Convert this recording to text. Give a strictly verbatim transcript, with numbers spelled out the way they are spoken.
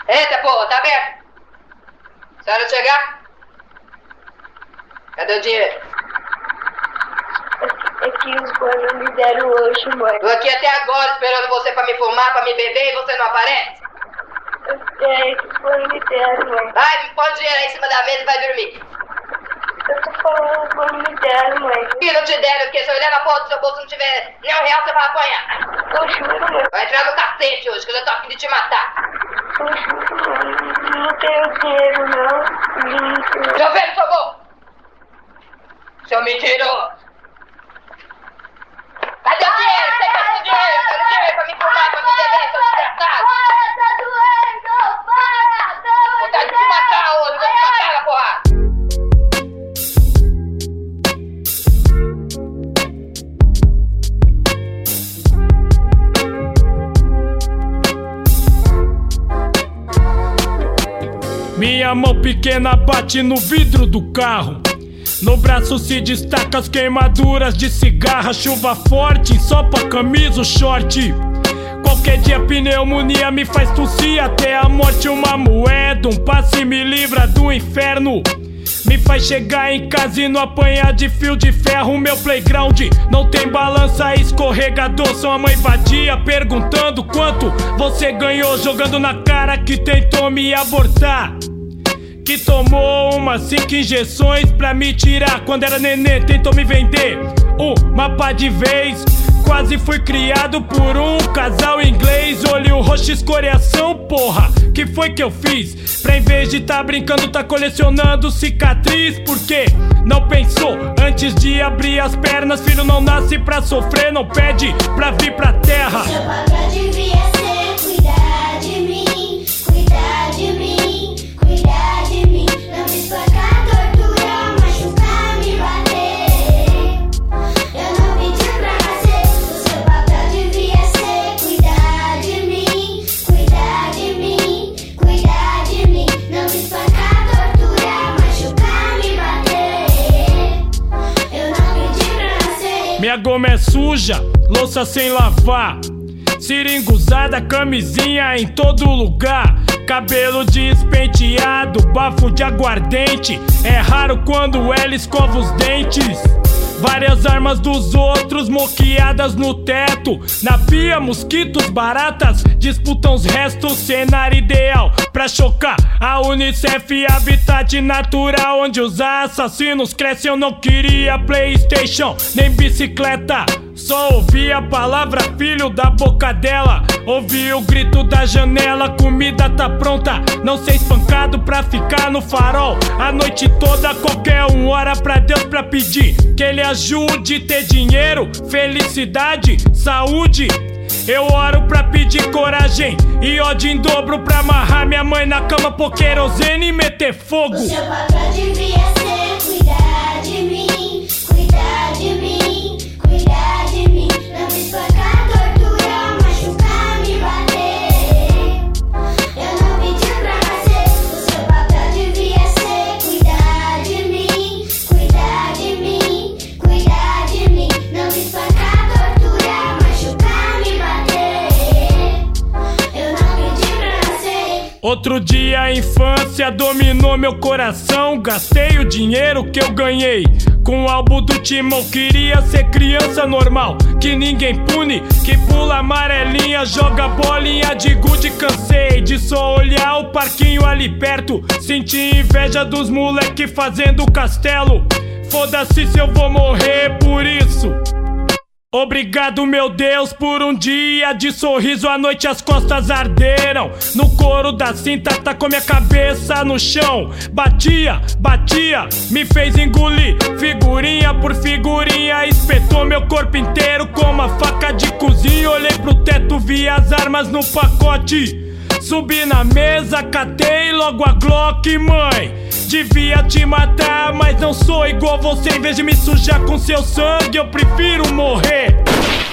Eita porra, tá aberto. Se a hora de chegar? Cadê o dinheiro? É que os boys me deram hoje, mãe. Tô aqui até agora esperando você pra me fumar, pra me beber e você não aparece? É que os boys me deram, mãe. Vai, põe o dinheiro aí em cima da mesa e vai dormir. Eu tô falando, os boys me deram, mãe. E não te deram, porque se eu olhar na porta do seu bolso e não tiver nem um real, você vai apanhar. Eu juro, mãe. Vai entrar no cacete hoje, que eu já tô a fim de te matar. Eu juro, mãe. Não tenho dinheiro, não. Gente. Deixa eu ver no seu bolso. Seu mentiroso. Cadê o dinheiro? Você quer o dinheiro? Cadê o dinheiro pra me fumar, pra me beber, seu desgraçado? Para, tá doendo! Para! Pelo Vontade de te matar hoje, vou te matar na porrada. Minha mão pequena bate no vidro do carro. No braço se destaca as queimaduras de cigarra. Chuva forte, ensopa a camisa, o short. Qualquer dia pneumonia me faz tossir até a morte. Uma moeda, um passe me livra do inferno. Me faz chegar em casa e não apanhar de fio de ferro. Meu playground não tem balança, escorregador. Sua mãe vadia perguntando quanto você ganhou, jogando na cara que tentou me abortar, que tomou umas cinco injeções pra me tirar. Quando era nenê tentou me vender uma pá de vez. Quase fui criado por um casal inglês. Olho roxo, escoriação, porra, que foi que eu fiz? Pra em vez de tá brincando, tá colecionando cicatriz. Por quê? Não pensou antes de abrir as pernas. Filho não nasce pra sofrer, não pede pra vir pra terra. Seu papel devia ser cuidar de mim, cuidar de mim, cuidar de mim. Não me espancar, torturar, machucar, me bater. Eu não pedi pra nascer. O seu papel devia ser cuidar de mim, cuidar de mim, cuidar de mim. Não me espancar, torturar, machucar, me bater. Eu não pedi pra nascer. Minha goma é suja, louça sem lavar, seringa usada, camisinha em todo lugar. Cabelo despenteado, bafo de aguardente. É raro quando ela escova os dentes. Várias armas dos outros moqueadas no teto. Na pia, mosquitos, baratas disputam os restos. Cenário ideal pra chocar a Unicef, habitat natural onde os assassinos crescem. Eu não queria PlayStation nem bicicleta, só ouvi a palavra filho da boca dela. Ouvi o grito da janela, comida tá pronta. Não ser espancado pra ficar no farol a noite toda, qualquer uma hora pra Deus pra pedir que ele ajude. Ter dinheiro, felicidade, saúde. Eu oro pra pedir coragem e ódio em dobro pra amarrar minha mãe na cama, pôr querosene e meter fogo. O seu papel devia ser cuidar de mim, cuidar de mim, cuidar de mim. Não me espancar, torturar, machucar, me bater. Eu não pedi pra nascer. O seu papel devia ser cuidar de mim, cuidar de mim, cuidar de mim. Não me espancar, torturar, machucar, me bater. Eu não pedi pra nascer. Outro dia a infância dominou meu coração. Gastei o dinheiro que eu ganhei com o álbum do Timão. Queria ser criança normal, que ninguém pune, que pula amarelinha, joga bolinha de gude. Cansei de só olhar o parquinho ali perto. Senti inveja dos moleque fazendo castelo. Foda-se se eu vou morrer por isso. Obrigado, meu Deus, por um dia de sorriso. À noite as costas arderam, no couro da cinta tacou minha cabeça no chão. Batia, batia, me fez engolir figurinha por figurinha. Espetou meu corpo inteiro com uma faca de cozinha. Olhei pro teto, vi as armas no pacote. Subi na mesa, catei logo a Glock. Mãe, devia te matar, mas não sou igual você. Em vez de me sujar com seu sangue, eu prefiro morrer.